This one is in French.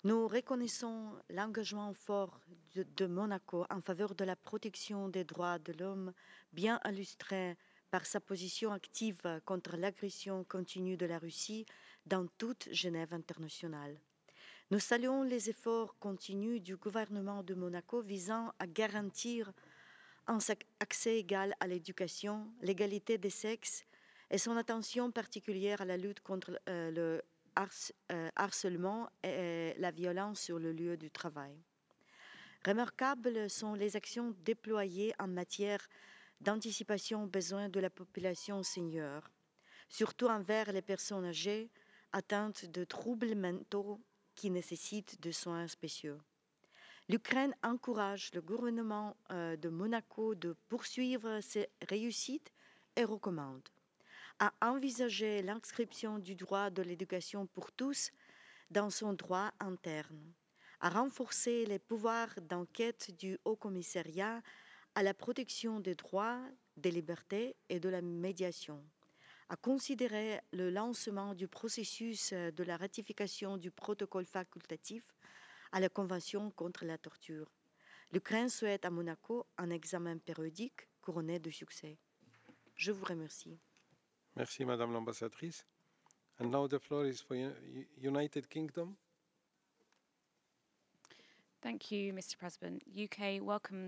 Nous reconnaissons l'engagement fort de Monaco en faveur de la protection des droits de l'homme, bien illustré par sa position active contre l'agression continue de la Russie dans toute Genève internationale. Nous saluons les efforts continus du gouvernement de Monaco visant à garantir un accès égal à l'éducation, l'égalité des sexes et son attention particulière à la lutte contre le harcèlement et la violence sur le lieu du travail. Remarquables sont les actions déployées en matière d'anticipation aux besoins de la population senior, surtout envers les personnes âgées atteintes de troubles mentaux qui nécessitent des soins spéciaux. L'Ukraine encourage le gouvernement de Monaco de poursuivre ses réussites et recommande à envisager l'inscription du droit de l'éducation pour tous dans son droit interne, à renforcer les pouvoirs d'enquête du Haut-Commissariat à la protection des droits, des libertés et de la médiation, à considérer le lancement du processus de la ratification du protocole facultatif à la Convention contre la torture. L'Ukraine souhaite à Monaco un examen périodique couronné de succès. Je vous remercie. Merci, Madame l'ambassadrice. And now the floor is for United Kingdom. Thank you, Mr. President. UK welcomes